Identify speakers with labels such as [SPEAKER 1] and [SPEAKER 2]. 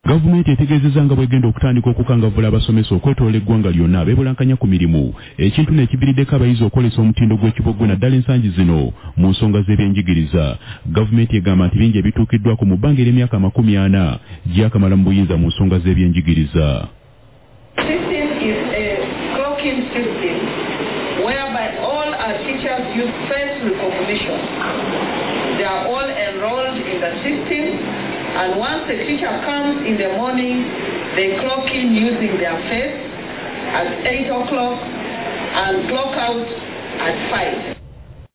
[SPEAKER 1] Gavumenti etegeezezza nga bw'egenda okutandika okukangavvula abasomesa okwetoloola eggwanga lyonna abeebulankanya ku mirimu, ekintu n'ekibiriddeko abayizi okwolesa omutindo gw'ekibogwe naddala ensangi zino mu nsonga z'ebyenjigiriza. Gavumenti egamba nti bingi ebituukiddwako mu bbanga ery'emyaka 40 gy'akamala mu buyinza mu nsonga z'ebyenjigiriza.
[SPEAKER 2] System is a clocking system whereby all our teachers use first recognition. They are all enrolled in the system. And once the teacher comes in the morning, they clock in using their face at 8 o'clock and clock out at 5.